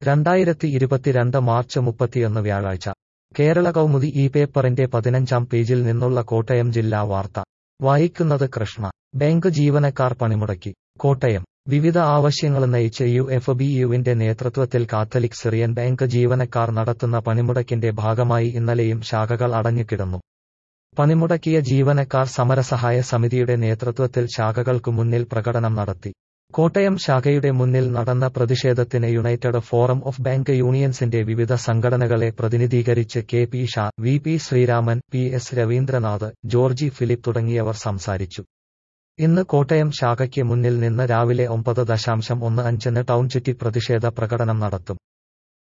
2022 March 31 വ്യാഴാഴ്ച കേരള കൗമുദി ഈ പേപ്പറിന്റെ 15-ാം പേജിൽ നിന്നുള്ള കോട്ടയം ജില്ലാ വാർത്ത വായിക്കുന്നത് കൃഷ്ണ. ബാങ്ക് ജീവനക്കാർ പണിമുടക്കി. കോട്ടയം. വിവിധ ആവശ്യങ്ങളുന്നയിച്ച് യുഎഫ്ബിയുവിന്റെ നേതൃത്വത്തിൽ കാത്തലിക് സിറിയൻ ബാങ്ക് ജീവനക്കാർ നടത്തുന്ന പണിമുടക്കിന്റെ ഭാഗമായി ഇന്നലെയും ശാഖകൾ അടഞ്ഞുകിടന്നു. പണിമുടക്കിയ ജീവനക്കാർ സമരസഹായ സമിതിയുടെ നേതൃത്വത്തിൽ ശാഖകൾക്കു മുന്നിൽ പ്രകടനം നടത്തി. കോട്ടയം ശാഖയുടെ മുന്നിൽ നടന്ന പ്രതിഷേധത്തിന് യുണൈറ്റഡ് ഫോറം ഓഫ് ബാങ്ക് യൂണിയൻസിന്റെ വിവിധ സംഘടനകളെ പ്രതിനിധീകരിച്ച് K P Shah, V P Sreeraman, P S Raveendranath, Georgy Philip തുടങ്ങിയവർ സംസാരിച്ചു. ഇന്ന് കോട്ടയം ശാഖയ്ക്ക് മുന്നിൽ നിന്ന് രാവിലെ 9:15 ടൗൺ ചുറ്റി പ്രതിഷേധ പ്രകടനം നടത്തും.